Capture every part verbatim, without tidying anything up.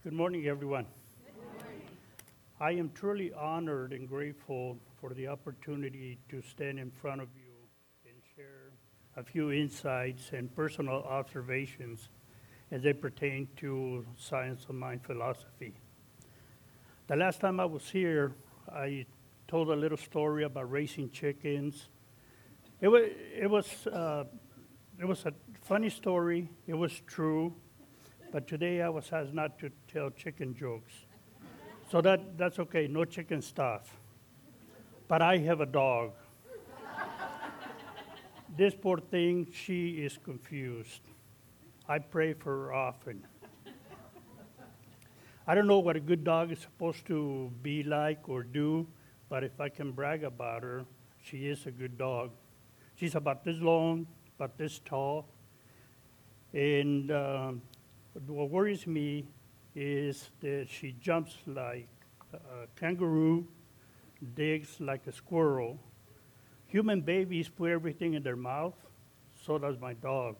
Good morning, everyone. I am truly honored and grateful for the opportunity to stand in front of you and share a few insights and personal observations as they pertain to science of mind philosophy. The last time I was here, I told a little story about raising chickens. It was, it was, uh, it was a funny story. It was true. But today I was asked not to tell chicken jokes. So that, that's okay, no chicken stuff. But I have a dog. This poor thing, she is confused. I pray for her often. I don't know what a good dog is supposed to be like or do, but if I can brag about her, she is a good dog. She's about this long, about this tall, and um, what worries me is that she jumps like a kangaroo, digs like a squirrel. Human babies put everything in their mouth, so does my dog.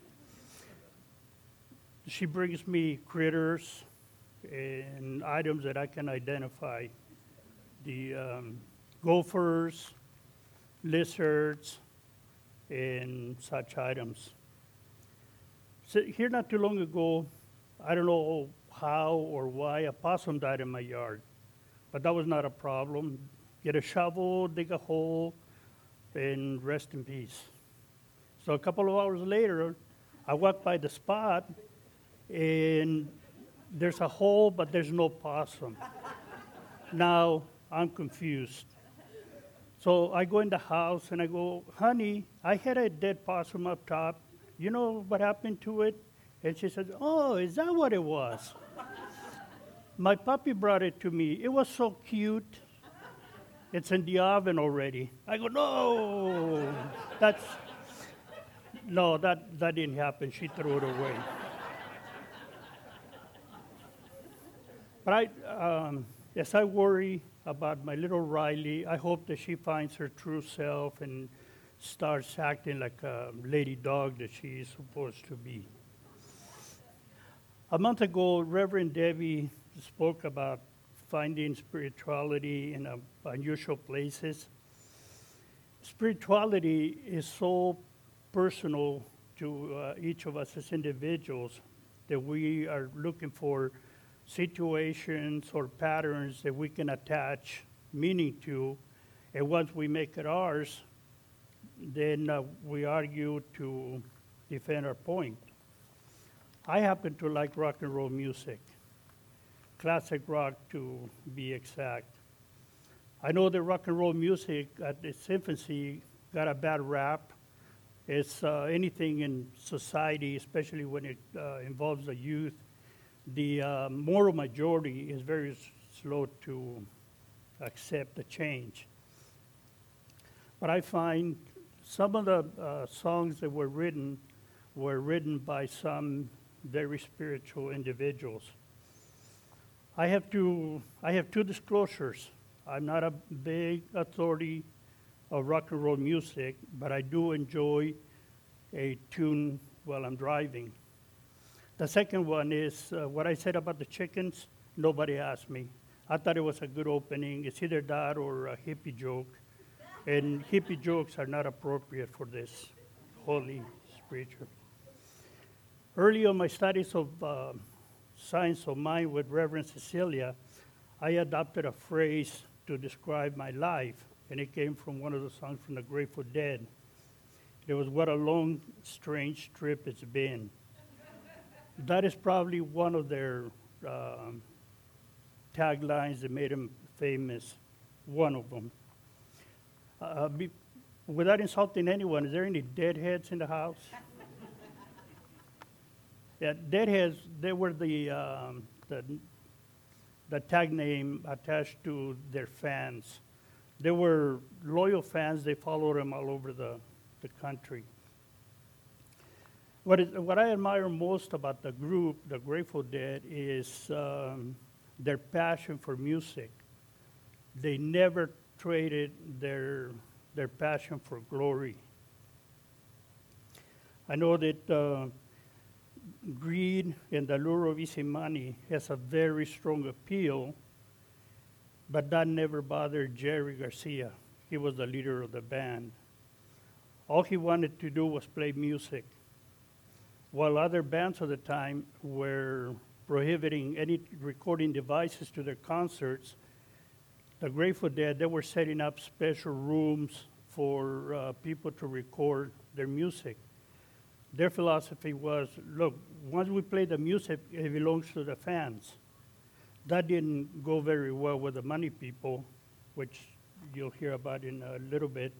She brings me critters and items that I can identify. The um, gophers, lizards, and such items. So here not too long ago, I don't know how or why a possum died in my yard, but that was not a problem. Get a shovel, dig a hole, and rest in peace. So a couple of hours later, I walked by the spot, and there's a hole, but there's no possum. Now, I'm confused. So I go in the house, and I go, honey, I had a dead possum up top. You know what happened to it? And she said, oh, is that what it was? My puppy brought it to me. It was so cute. It's in the oven already. I go, no, that's, no, that, that didn't happen. She threw it away. But I, um, as I worry about my little Riley, I hope that she finds her true self and starts acting like a lady dog that she is supposed to be. A month ago, Reverend Debbie spoke about finding spirituality in uh, unusual places. Spirituality is so personal to uh, each of us as individuals that we are looking for situations or patterns that we can attach meaning to, and once we make it ours, then uh, we argue to defend our point. I happen to like rock and roll music, classic rock to be exact. I know that rock and roll music at its infancy got a bad rap. It's uh, anything in society, especially when it uh, involves the youth, the uh, moral majority is very s- slow to accept the change. But I find some of the uh, songs that were written were written by some very spiritual individuals. I have to, I have two disclosures. I'm not a big authority of rock and roll music, but I do enjoy a tune while I'm driving. The second one is uh, what I said about the chickens, nobody asked me. I thought it was a good opening. It's either that or a hippie joke. And hippie jokes are not appropriate for this holy spiritual. Early on my studies of uh, science of mind with Reverend Cecilia, I adopted a phrase to describe my life, and it came from one of the songs from the Grateful Dead. It was, what a long, strange trip it's been. That is probably one of their um, taglines that made them famous, one of them. Uh, be, without insulting anyone, is there any deadheads in the house? Yeah, deadheads, they were the, um, the, the tag name attached to their fans. They were loyal fans. They followed them all over the, the country. What, is, what I admire most about the group, the Grateful Dead, is um, their passion for music. They never traded their, their passion for glory. I know that uh, greed and the lure of easy money has a very strong appeal, but that never bothered Jerry Garcia. He was the leader of the band. All he wanted to do was play music, while other bands of the time were prohibiting any recording devices to their concerts. The Grateful Dead, they were setting up special rooms for uh, people to record their music. Their philosophy was, look, once we play the music, it belongs to the fans. That didn't go very well with the money people, which you'll hear about in a little bit.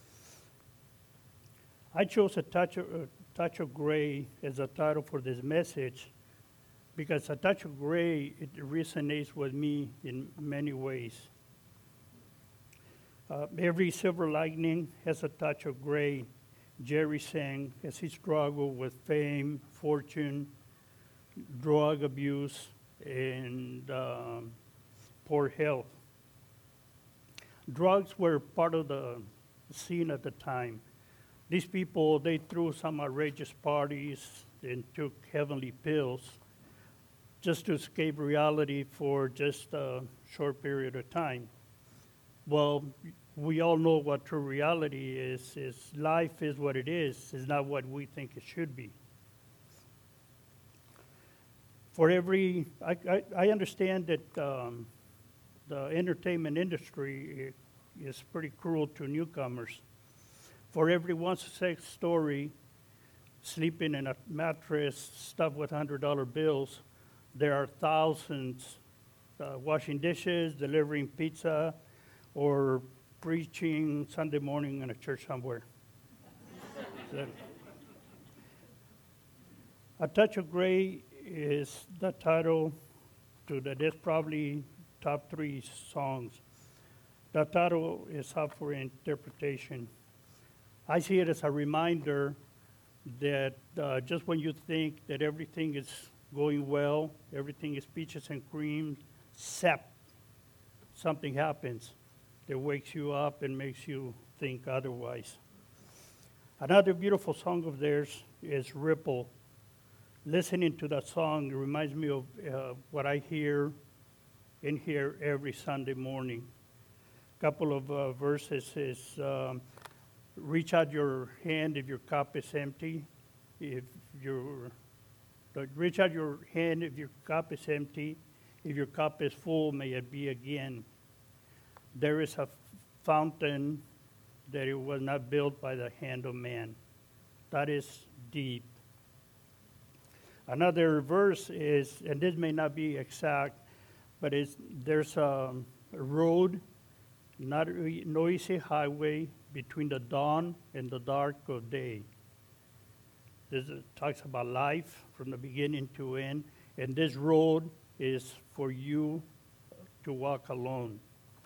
I chose a touch of, a touch of gray as a title for this message because a touch of gray, it resonates with me in many ways. Uh, every silver lining has a touch of gray, Jerry sang as he struggled with fame, fortune, drug abuse, and um, poor health. Drugs were part of the scene at the time. These people, they threw some outrageous parties and took heavenly pills just to escape reality for just a short period of time. Well, we all know what true reality is, is life is what it is, is not what we think it should be. For every, I, I, I understand that um, the entertainment industry is pretty cruel to newcomers. For every one success story, sleeping in a mattress stuffed with one hundred dollar bills, there are thousands uh, washing dishes, delivering pizza, or preaching Sunday morning in a church somewhere. So, A Touch of Gray is the title to the Death probably top three songs. The title is up for interpretation. I see it as a reminder that uh, just when you think that everything is going well, everything is peaches and cream, sap, something happens that wakes you up and makes you think otherwise. Another beautiful song of theirs is Ripple. Listening to that song reminds me of uh, what I hear in here every Sunday morning. A couple of uh, verses is, um, reach out your hand if your cup is empty. If your, reach out your hand if your cup is empty. If your cup is full, may it be again. There is a fountain that it was not built by the hand of man. That is deep. Another verse is, and this may not be exact, but it's, there's a road, not a noisy highway between the dawn and the dark of day. This is, talks about life from the beginning to end, and this road is for you to walk alone.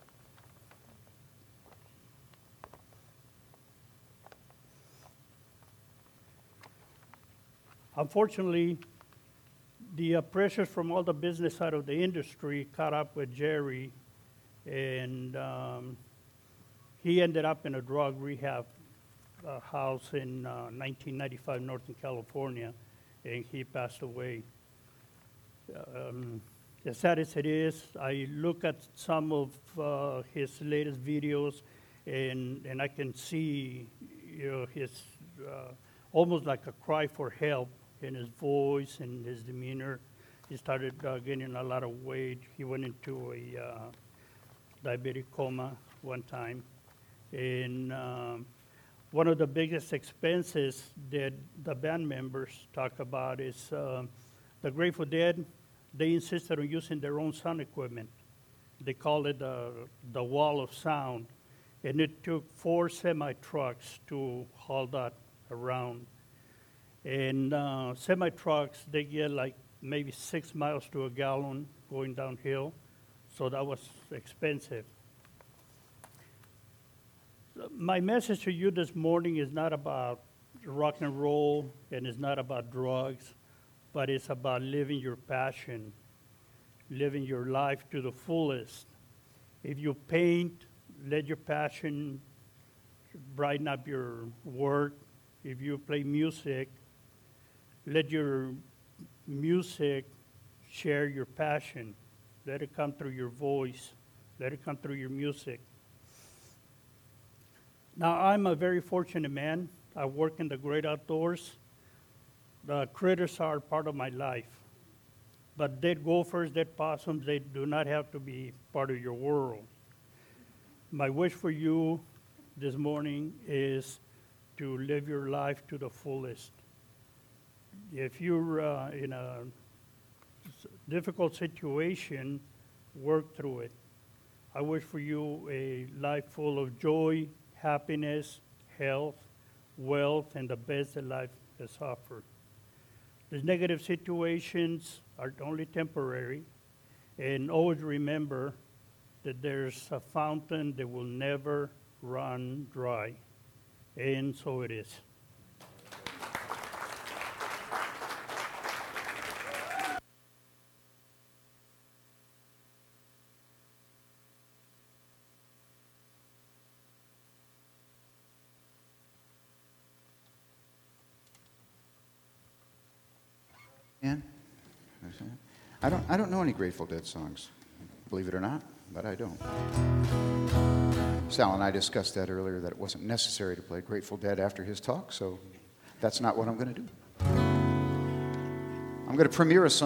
Unfortunately, the uh, pressures from all the business side of the industry caught up with Jerry, and um, he ended up in a drug rehab uh, house in uh, nineteen ninety-five, Northern California, and he passed away. Um, as sad as it is, I look at some of uh, his latest videos, and and I can see, you know, his uh, almost like a cry for help in his voice and his demeanor. He started uh, gaining a lot of weight. He went into a uh, diabetic coma one time. And um, one of the biggest expenses that the band members talk about is uh, the Grateful Dead. They insisted on using their own sound equipment. They called it uh, the wall of sound. And it took four semi-trucks to haul that around. And uh, semi-trucks, they get like maybe six miles to a gallon going downhill, so that was expensive. My message to you this morning is not about rock and roll, and it's not about drugs, but it's about living your passion, living your life to the fullest. If you paint, let your passion brighten up your work. If you play music, let your music share your passion. Let it come through your voice. Let it come through your music. Now, I'm a very fortunate man. I work in the great outdoors. The critters are part of my life. But dead gophers, dead possums, they do not have to be part of your world. My wish for you this morning is to live your life to the fullest. If you're uh, in a difficult situation, work through it. I wish for you a life full of joy, happiness, health, wealth, and the best that life has offered. These negative situations are only temporary, and always remember that there's a fountain that will never run dry, and so it is. Ann? I don't, I don't know any Grateful Dead songs, believe it or not, but I don't. Sal and I discussed that earlier, that it wasn't necessary to play Grateful Dead after his talk, so that's not what I'm going to do. I'm going to premiere a song.